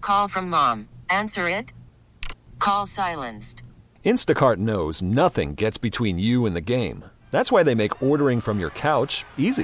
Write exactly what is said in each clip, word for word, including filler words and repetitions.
Call from mom. Answer it. Call silenced. Instacart knows nothing gets between you and the game. That's why they make ordering from your couch easy.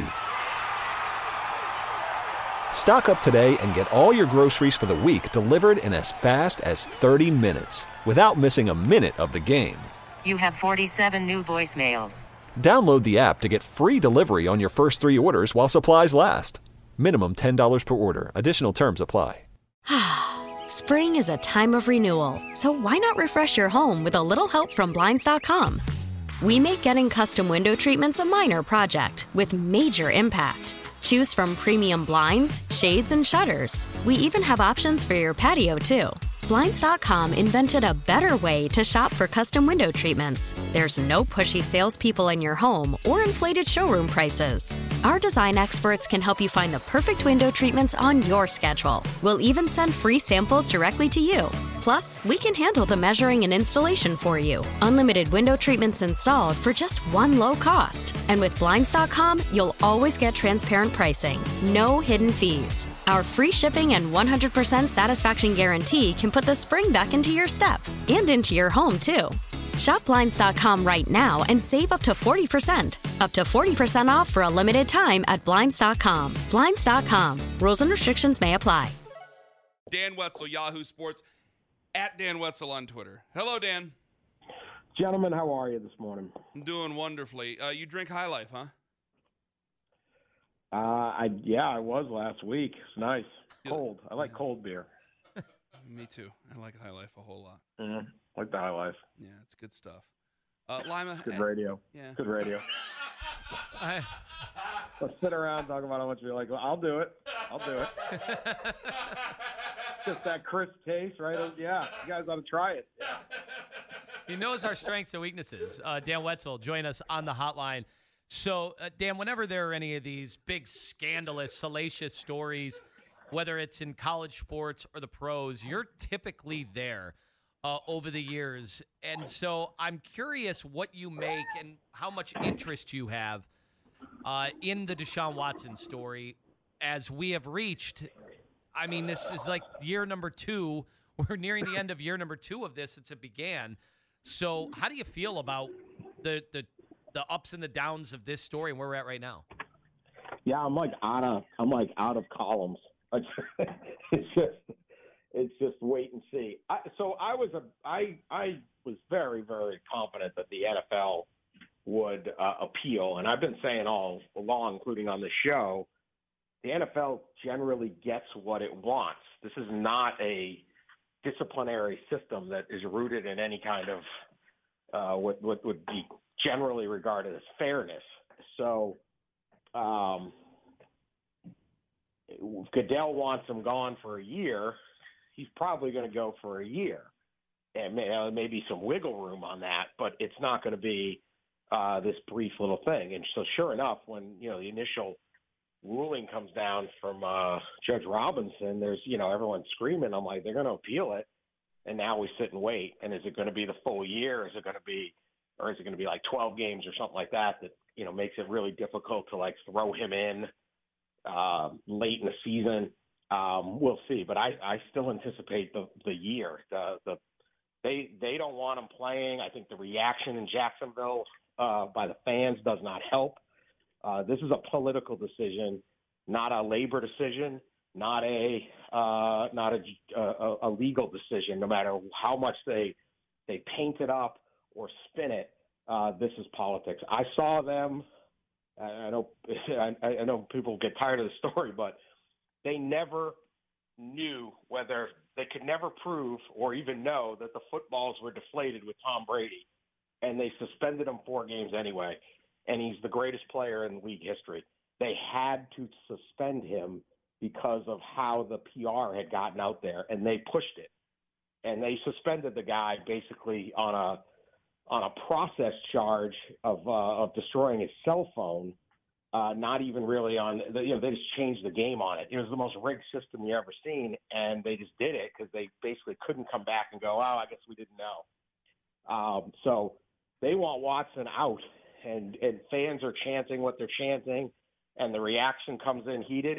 Stock up today and get all your groceries for the week delivered in as fast as thirty minutes without missing a minute of the game. You have forty-seven new voicemails. Download the app to get free delivery on your first three orders while supplies last. Minimum ten dollars per order. Additional terms apply. Spring is a time of renewal, so why not refresh your home with a little help from Blinds dot com? We make getting custom window treatments a minor project with major impact. Choose from premium blinds, shades, and shutters. We even have options for your patio, too. Blinds dot com invented a better way to shop for custom window treatments. There's no pushy salespeople in your home or inflated showroom prices. Our design experts can help you find the perfect window treatments on your schedule. We'll even send free samples directly to you. Plus, we can handle the measuring and installation for you. Unlimited window treatments installed for just one low cost. And with Blinds dot com, you'll always get transparent pricing. No hidden fees. Our free shipping and one hundred percent satisfaction guarantee can put the spring back into your step and into your home, too. Shop Blinds dot com right now and save up to forty percent. Up to forty percent off for a limited time at Blinds dot com. Blinds dot com. Rules and restrictions may apply. Dan Wetzel, Yahoo Sports, at Dan Wetzel on Twitter. Hello, Dan. Gentlemen, how are you this morning? I'm doing wonderfully. Uh, you drink High Life, huh? Uh, I yeah, I was last week. It's nice. Cold. I like cold beer. Me too. I like High Life a whole lot. Mm, I like the High Life. Yeah, it's good stuff. Uh, Lima. Good eh, radio. Yeah. Good radio. I, Let's sit around and talk about how much we like. Well, I'll do it. I'll do it. Just that crisp taste, right? Yeah, you guys ought to try it. he knows our strengths and weaknesses. Uh, Dan Wetzel, join us on the hotline. So, uh, Dan, whenever there are any of these big, scandalous, salacious stories, whether it's in college sports or the pros, you're typically there uh, over the years. And so I'm curious what you make and how much interest you have uh, in the Deshaun Watson story as we have reached. I mean, this is like year number two. We're nearing the end of year number two of this since it began. So how do you feel about the the the ups and the downs of this story and where we're at right now? Yeah, I'm like out of I'm like out of columns. it's just it's just wait and see. I, so I was a I I was very very confident that the N F L would uh, appeal, and I've been saying all along, including on the show, the N F L generally gets what it wants. This is not a disciplinary system that is rooted in any kind of uh, what what would be generally regarded as fairness. So. Um, If Goodell wants him gone for a year, he's probably going to go for a year. And may, uh, maybe some wiggle room on that, but it's not going to be uh, this brief little thing. And so sure enough, when, you know, the initial ruling comes down from uh, Judge Robinson, there's, you know, everyone screaming. I'm like, they're going to appeal it. And now we sit and wait. And is it going to be the full year? Is it going to be, or is it going to be like twelve games or something like that, that, you know, makes it really difficult to like throw him in Uh, late in the season? Um, we'll see, but I, I still anticipate the the year. The the they they don't want him playing. I think the reaction in Jacksonville uh, by the fans does not help. Uh, this is a political decision, not a labor decision, not a uh, not a, a a legal decision. No matter how much they they paint it up or spin it, uh, this is politics. I saw them. I know I know people get tired of the story, but they never knew whether they could never prove or even know that the footballs were deflated with Tom Brady, and they suspended him four games anyway, and he's the greatest player in league history. They had to suspend him because of how the P R had gotten out there, and they pushed it, and they suspended the guy basically on a on a process charge of uh, of destroying his cell phone, uh, not even really on, you know, they just changed the game on it. It was the most rigged system you ever seen, and they just did it because they basically couldn't come back and go, oh, I guess we didn't know. Um, so they want Watson out, and, and fans are chanting what they're chanting, and the reaction comes in heated.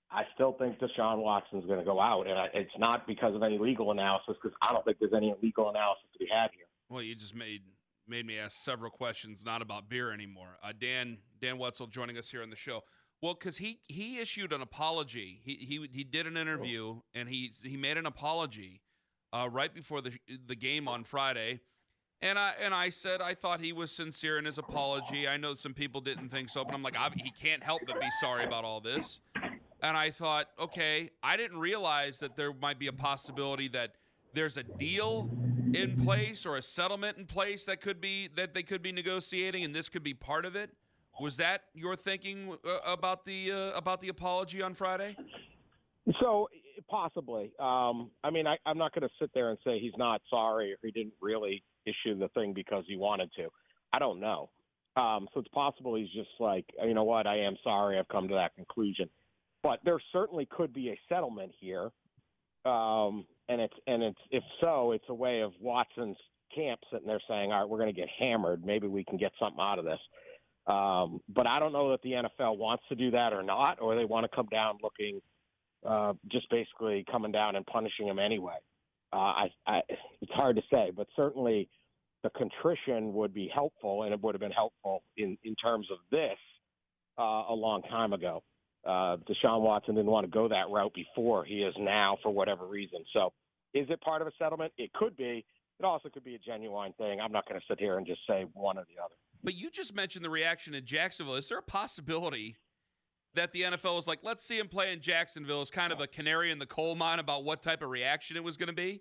I still think Deshaun Watson's going to go out, and I, it's not because of any legal analysis, because I don't think there's any legal analysis to be had here. Well, you just made made me ask several questions, not about beer anymore. Uh, Dan Dan Wetzel joining us here on the show. Well, because he, he issued an apology. He he he did an interview, and he he made an apology uh, right before the the game on Friday. And I and I said I thought he was sincere in his apology. I know some people didn't think so, but I'm like, I, he can't help but be sorry about all this. And I thought, okay, I didn't realize that there might be a possibility that there's a deal in place or a settlement in place that could be that they could be negotiating, and this could be part of it. Was that your thinking uh, about the uh, about the apology on Friday? So possibly. Um, I mean, I, I'm not going to sit there and say he's not sorry or he didn't really issue the thing because he wanted to. I don't know. Um, so it's possible he's just like, you know what, I am sorry. I've come to that conclusion. But there certainly could be a settlement here, um, and it's and it's if so, it's a way of Watson's camp sitting there saying, all right, we're going to get hammered. Maybe we can get something out of this. Um, but I don't know that the N F L wants to do that or not, or they want to come down looking uh, just basically coming down and punishing him anyway. Uh, I, I, it's hard to say, but certainly the contrition would be helpful, and it would have been helpful in, in terms of this uh, a long time ago. Uh, Deshaun Watson didn't want to go that route before. He is now for whatever reason. So is it part of a settlement? It could be. It also could be a genuine thing. I'm not going to sit here and just say one or the other. But you just mentioned the reaction in Jacksonville. Is there a possibility that the N F L was like, let's see him play in Jacksonville as kind of a canary in the coal mine about what type of reaction it was going to be?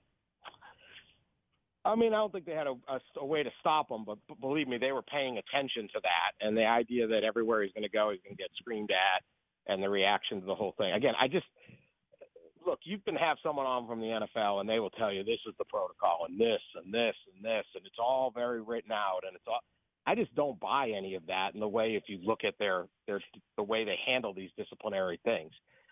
I mean, I don't think they had a, a, a way to stop him, but, but believe me, they were paying attention to that. And the idea that everywhere he's going to go, he's going to get screamed at, and the reaction to the whole thing. Again, I just – look, you can have someone on from the N F L, and they will tell you this is the protocol and this and this and this, and it's all very written out. And it's all – I just don't buy any of that in the way if you look at their, their the way they handle these disciplinary things.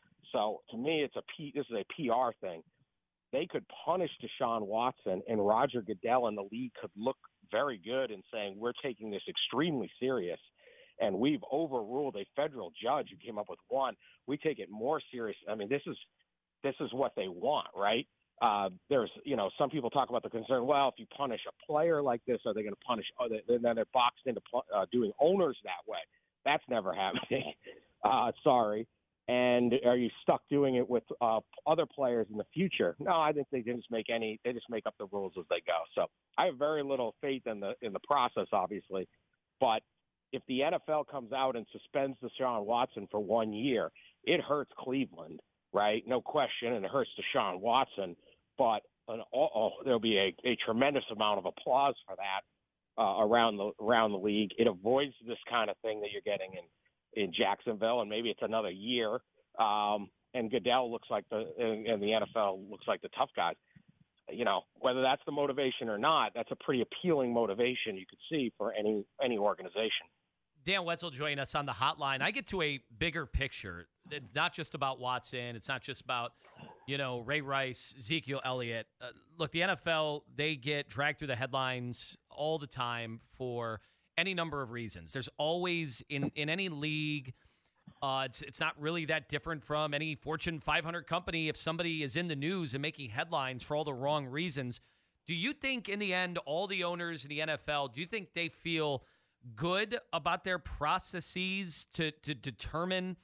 So to me, it's a P, this is a P R thing. They could punish Deshaun Watson, and Roger Goodell and the league could look very good in saying we're taking this extremely serious, and we've overruled a federal judge who came up with one. We take it more serious. I mean, this is this is what they want, right? Uh, there's, you know, some people talk about the concern, well, if you punish a player like this, are they going to punish – then they're boxed into uh, doing owners that way. That's never happening. Uh, sorry. And are you stuck doing it with uh, other players in the future? No, I think they just make any. They just make up the rules as they go. So I have very little faith in the in the process, obviously. But if the N F L comes out and suspends Deshaun Watson for one year, it hurts Cleveland, right? No question, and it hurts Deshaun Watson. But an, oh, there'll be a, a tremendous amount of applause for that uh, around the around the league. It avoids this kind of thing that you're getting in. in Jacksonville, and maybe it's another year. Um, and Goodell looks like the, and, and the N F L looks like the tough guys. You know, whether that's the motivation or not, that's a pretty appealing motivation you could see for any any organization. Dan Wetzel joining us on the hotline. I get to a bigger picture. It's not just about Watson. It's not just about, you know, Ray Rice, Ezekiel Elliott. Uh, look, the N F L, they get dragged through the headlines all the time for any number of reasons. There's always, in, in any league, uh, it's it's not really that different from any Fortune five hundred company. If somebody is in the news and making headlines for all the wrong reasons, do you think in the end, all the owners in the N F L, do you think they feel good about their processes to, to determine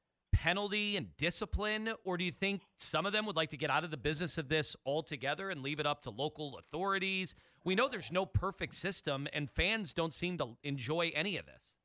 penalty and discipline? Or do you think some of them would like to get out of the business of this altogether and leave it up to local authorities? We know there's no perfect system, and fans don't seem to enjoy any of this.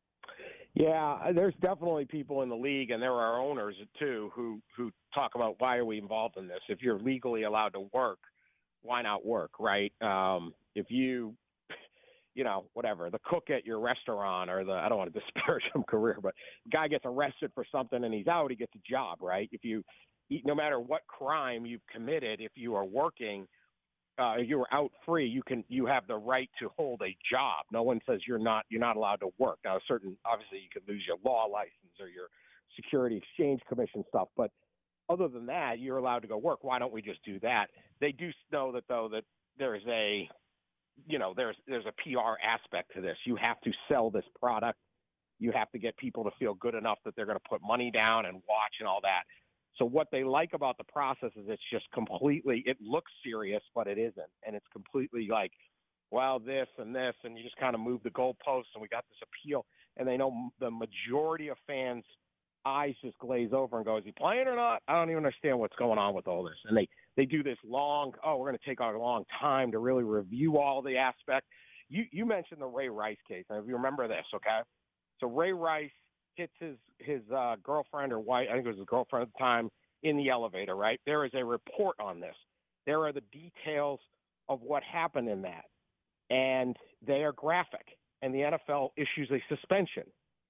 Yeah, there's definitely people in the league, and there are owners too, who, who talk about why are we involved in this? If you're legally allowed to work, why not work, right? Um, if you, you know, whatever, the cook at your restaurant or the, I don't want to disparage some career, but the guy gets arrested for something and he's out, he gets a job, right? If you, no matter what crime you've committed, if you are working, uh, if you are out free, you can, you have the right to hold a job. No one says you're not, you're not allowed to work. Now, certain, obviously you could lose your law license or your Security Exchange Commission stuff, but other than that, you're allowed to go work. Why don't we just do that? They do know that, though, that there's a, you know, there's there's a P R aspect to this. You have to sell this product. You have to get people to feel good enough that they're going to put money down and watch and all that. So what they like about the process is it's just completely, it looks serious, but it isn't. And it's completely like, well, this and this, and you just kind of move the goalposts, and we got this appeal. And they know the majority of fans' eyes just glaze over and go, is he playing or not? I don't even understand what's going on with all this. And they, they do this long, oh, we're going to take a long time to really review all the aspects. You, you mentioned the Ray Rice case. And if you remember this, okay? So Ray Rice hits his, his uh, girlfriend or wife, I think it was his girlfriend at the time, in the elevator, right? There is a report on this. There are the details of what happened in that. And they are graphic. And the N F L issues a suspension.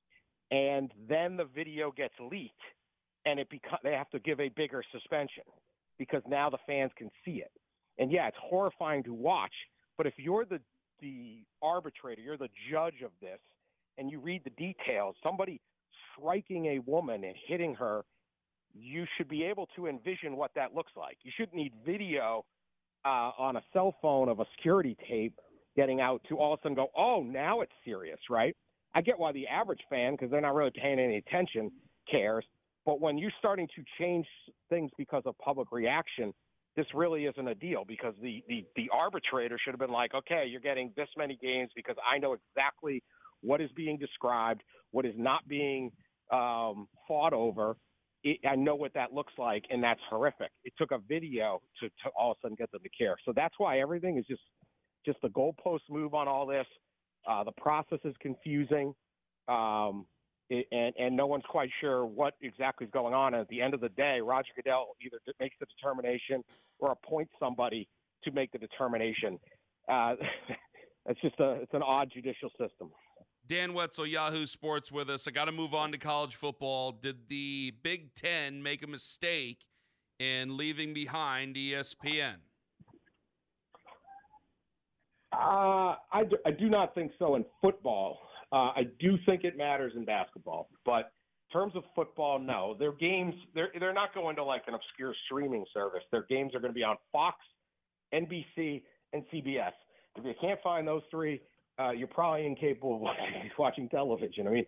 And then the video gets leaked, and it beco- they have to give a bigger suspension because now the fans can see it. And, yeah, it's horrifying to watch, but if you're the, the arbitrator, you're the judge of this, and you read the details, somebody striking a woman and hitting her, you should be able to envision what that looks like. You shouldn't need video uh, on a cell phone of a security tape getting out to all of a sudden go, oh, now it's serious, right? I get why the average fan, because they're not really paying any attention, cares. But when you're starting to change things because of public reaction, this really isn't a deal because the, the, the arbitrator should have been like, okay, you're getting this many games because I know exactly what is being described, what is not being um, fought over. It, I know what that looks like, and that's horrific. It took a video to, to all of a sudden get them to care. So that's why everything is just, just a goalpost move on all this. Uh, the process is confusing, um, it, and, and no one's quite sure what exactly is going on. And at the end of the day, Roger Goodell either makes the determination or appoints somebody to make the determination. Uh, it's just a it's an odd judicial system. Dan Wetzel, Yahoo Sports, with us. I got to move on to college football. Did the Big Ten make a mistake in leaving behind E S P N? Uh, I, do, I do not think so in football. Uh, I do think it matters in basketball, but in terms of football, no. Their games, they're they're not going to like an obscure streaming service. Their games are going to be on Fox, N B C, and C B S. If you can't find those three, uh, you're probably incapable of watching, watching television. I mean,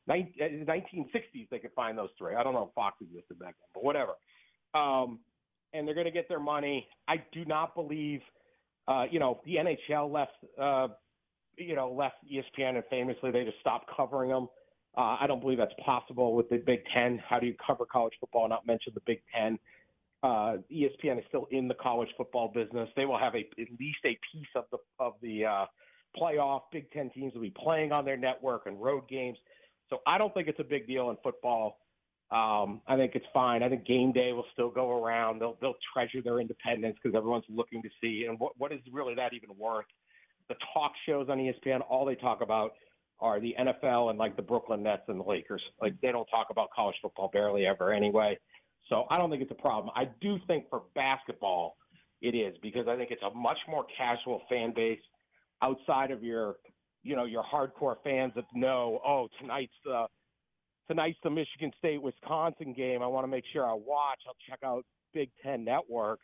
nineteen sixties they could find those three. I don't know if Fox existed back then, but whatever. Um, and they're going to get their money. I do not believe. Uh, you know, the N H L left, uh, you know, left E S P N, and famously they just stopped covering them. Uh, I don't believe that's possible with the Big Ten. How do you cover college football and not mention the Big Ten? Uh, E S P N is still in the college football business. They will have a, at least a piece of the of the uh, playoff. Big Ten teams will be playing on their network and road games. So I don't think it's a big deal in football. Um, I think it's fine. I think game day will still go around. They'll they'll treasure their independence because everyone's looking to see. And what what is really that even worth? The talk shows on E S P N, all they talk about are the N F L and like the Brooklyn Nets and the Lakers. Like they don't talk about college football barely ever anyway. So I don't think it's a problem. I do think for basketball it is because I think it's a much more casual fan base outside of your, you know, your hardcore fans that know, oh, tonight's the Tonight's the Michigan State-Wisconsin game. I want to make sure I watch. I'll check out Big Ten Network.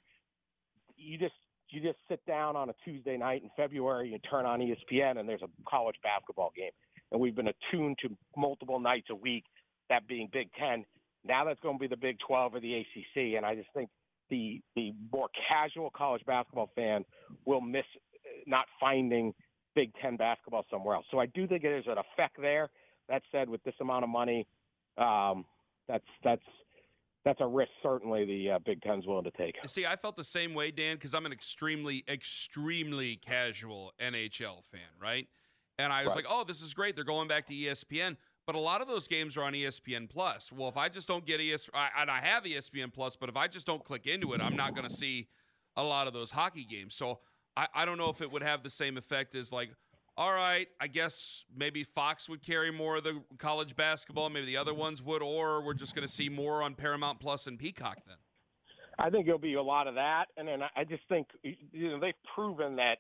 You just you just sit down on a Tuesday night in February and turn on E S P N, and there's a college basketball game. And we've been attuned to multiple nights a week, that being Big Ten. Now that's going to be the Big twelve or the A C C, and I just think the the more casual college basketball fan will miss not finding Big Ten basketball somewhere else. So I do think there's an effect there. That said, with this amount of money, um, that's that's that's a risk certainly the uh, Big Ten's willing to take. See, I felt the same way, Dan, because I'm an extremely, extremely casual N H L fan, right? And I was right. like, oh, this is great. They're going back to E S P N. But a lot of those games are on E S P N Plus. Well, if I just don't get E S P N, and I have E S P N Plus, but if I just don't click into it, I'm not going to see a lot of those hockey games. So I, I don't know if it would have the same effect as like, all right, I guess maybe Fox would carry more of the college basketball, maybe the other ones would, or we're just going to see more on Paramount Plus and Peacock then. I think there'll be a lot of that, and then I just think you know they've proven that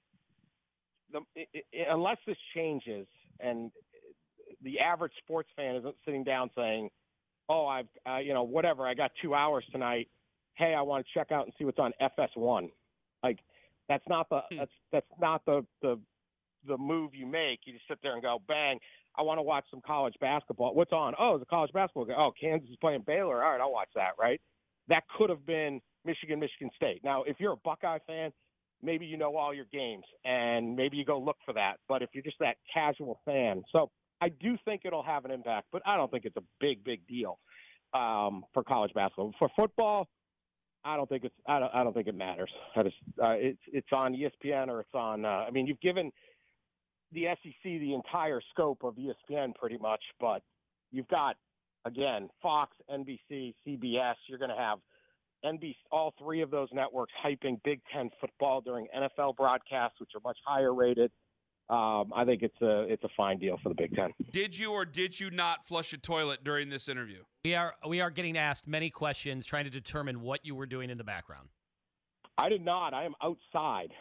the, it, it, unless this changes, and the average sports fan isn't sitting down saying, "Oh, I've uh, you know whatever, I got two hours tonight. Hey, I want to check out and see what's on F S one." Like that's not the that's that's not the the the move you make. You just sit there and go, bang, I want to watch some college basketball. What's on? Oh, it's a college basketball game. Oh, Kansas is playing Baylor. All right, I'll watch that, right? That could have been Michigan, Michigan State. Now, if you're a Buckeye fan, maybe you know all your games, and maybe you go look for that. But if you're just that casual fan. So I do think it'll have an impact, but I don't think it's a big, big deal um, for college basketball. For football, I don't think it's. I don't. I don't think it matters. I just. Uh, it's. It's on E S P N or it's on. Uh, I mean, you've given the S E C the entire scope of E S P N pretty much, but you've got again Fox, N B C, C B S. You're going to have N B C, all three of those networks hyping Big Ten football during N F L broadcasts, which are much higher rated. Um, I think it's a it's a fine deal for the Big Ten. Did you or did you not flush a toilet during this interview? We are we are getting asked many questions, trying to determine what you were doing in the background. I did not. I am outside,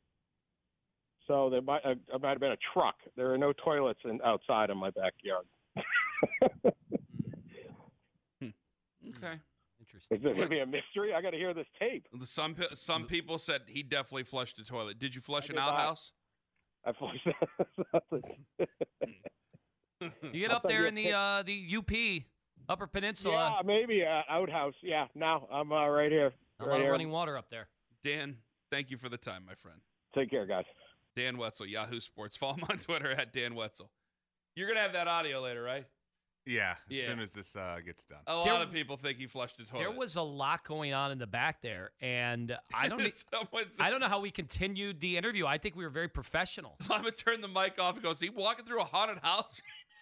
so there might uh, there might have been a truck. There are no toilets in, outside in my backyard. hmm. Okay. Interesting. Is it going to be a mystery? I got to hear this tape. Some some people said he definitely flushed a toilet. Did you flush I an did not. outhouse? I flushed. You get up there in the uh, the U P Upper Peninsula. Yeah, maybe uh, outhouse. Yeah, now I'm uh, right here. A right lot of here. running water up there. Dan, thank you for the time, my friend. Take care, guys. Dan Wetzel, Yahoo Sports. Follow him on Twitter at Dan Wetzel. You're gonna have that audio later, right? Yeah, as Yeah. soon as this uh, gets done. A There- lot of people think he flushed a toilet. There was a lot going on in the back there, and I don't. e- Someone said- I don't know how we continued the interview. I think we were very professional. I'm gonna turn the mic off and go. Is he walking through a haunted house?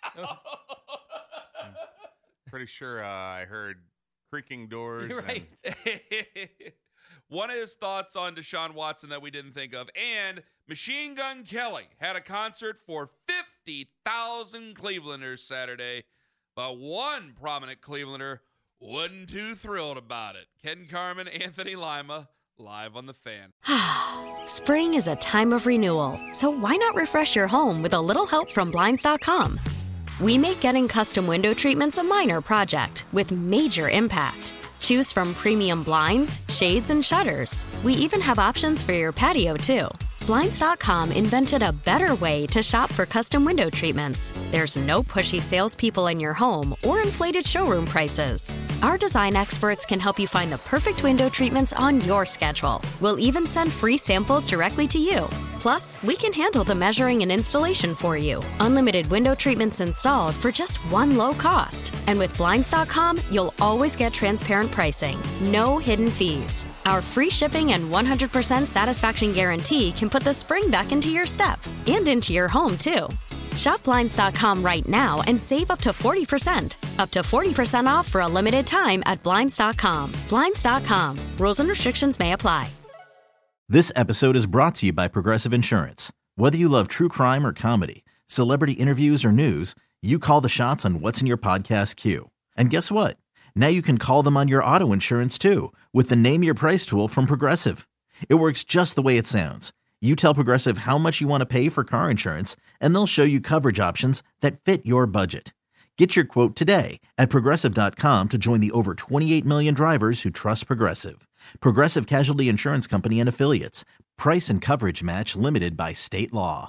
Pretty sure uh, I heard creaking doors. You're right. And One of his thoughts on Deshaun Watson that we didn't think of, and Machine Gun Kelly had a concert for fifty thousand Clevelanders Saturday, but one prominent Clevelander wasn't too thrilled about it. Ken Carman, Anthony Lima, live on The Fan. Spring is a time of renewal, so why not refresh your home with a little help from Blinds dot com? We make getting custom window treatments a minor project with major impact. Choose from premium blinds, shades, and shutters. We even have options for your patio, too. Blinds dot com invented a better way to shop for custom window treatments. There's no pushy salespeople in your home or inflated showroom prices. Our design experts can help you find the perfect window treatments on your schedule. We'll even send free samples directly to you. Plus, we can handle the measuring and installation for you. Unlimited window treatments installed for just one low cost. And with Blinds dot com, you'll always get transparent pricing. No hidden fees. Our free shipping and one hundred percent satisfaction guarantee can put the spring back into your step and into your home, too. Shop Blinds dot com right now and save up to forty percent. Up to forty percent off for a limited time at Blinds dot com. Blinds dot com. Rules and restrictions may apply. This episode is brought to you by Progressive Insurance. Whether you love true crime or comedy, celebrity interviews or news, you call the shots on what's in your podcast queue. And guess what? Now you can call them on your auto insurance too with the Name Your Price tool from Progressive. It works just the way it sounds. You tell Progressive how much you want to pay for car insurance, and they'll show you coverage options that fit your budget. Get your quote today at Progressive dot com to join the over twenty-eight million drivers who trust Progressive. Progressive Casualty Insurance Company and Affiliates. Price and coverage match limited by state law.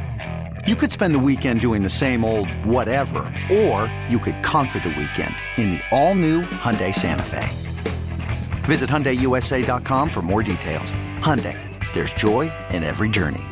You could spend the weekend doing the same old whatever, or you could conquer the weekend in the all-new Hyundai Santa Fe. Visit Hyundai U S A dot com for more details. Hyundai, there's joy in every journey.